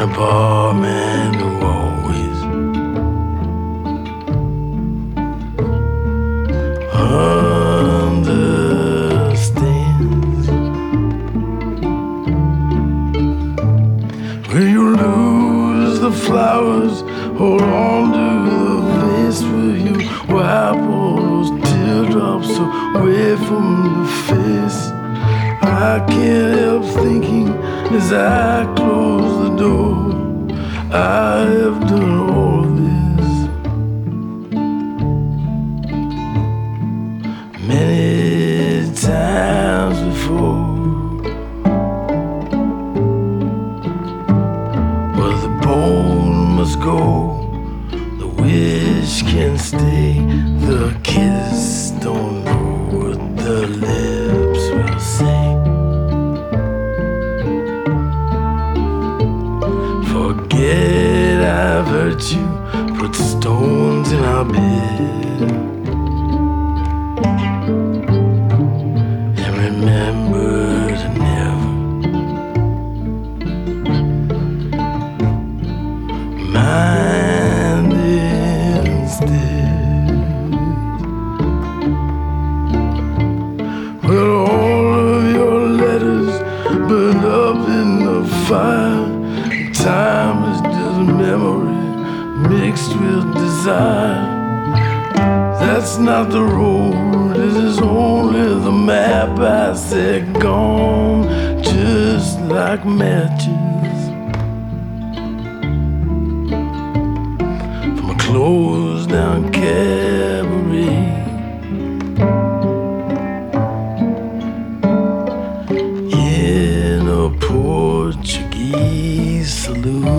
poor man who always understands. When you lose the flowers, hold on to the vase. Will you wipe all those teardrops away from the face? I can't help thinking as I close the door, I have done all this many times before. Well, the bone must go, the wish can stay, the kiss don't know what the lips will say. Forget I've hurt you, put stones in our bed, and remember to never mind instead. Well, all of your letters burned up in the fire. Time is just memory mixed with desire. That's not the road, this is only the map. I said gone, just like matches from a closed down cabaret. In a Portuguese saloon.